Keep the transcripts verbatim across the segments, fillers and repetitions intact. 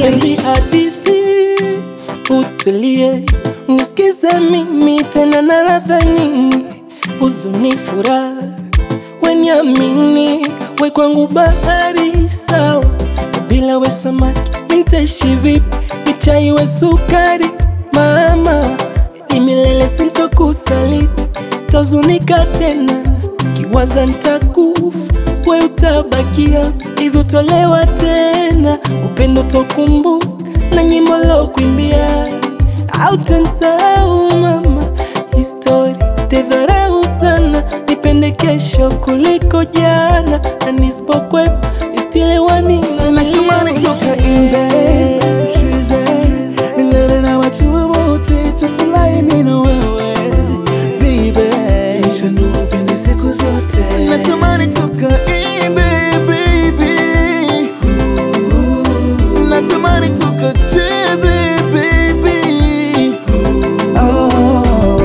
mapenzi hadithi, utulie nisikize mimi tena na radha nyingi, huzuni furaha weniamini, we kwangu bahari sawa, bila we samaki nitaishi vipi, nichai we sukari mama, ni milele sintokusaliti, tazunika tena kiwaza nitakufa, we utabakia hivyo tolewa tena, upendo tokumbuka na nyimbo lo kuimbia, hautanisahau mama, histori tedharau sana, nipende kesho kuliko jana, na nisipokwepo istile wanina natamani tukaimbe tucheze milele na watu wote, tufurahi mimi na wewe baby, tushinde upendo siku zote. Natamani tukaimbe baby, natamani tukacheze baby, oh.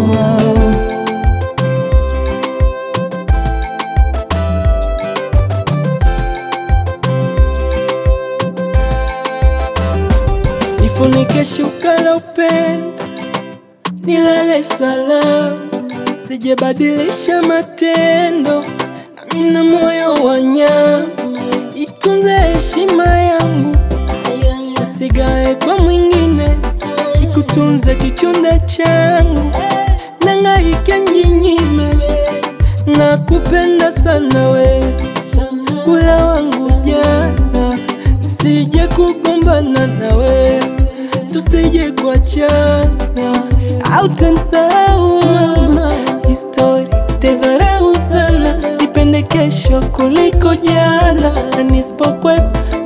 Nifunike shuka la upendo, nilale salama, sijebadilisha matendo, na mina moyo wa nyama, itunze heshima yangu, usigae kwa mwingine, ikutunze kichunda changu, nangaike njinyime, nakupenda sana we, kula wangu jana, nisije kugombana na we, tusije kuachana, hautanisahau mama, histori tedharau sana, nipende kesho kuliko jana, na nisipokwepo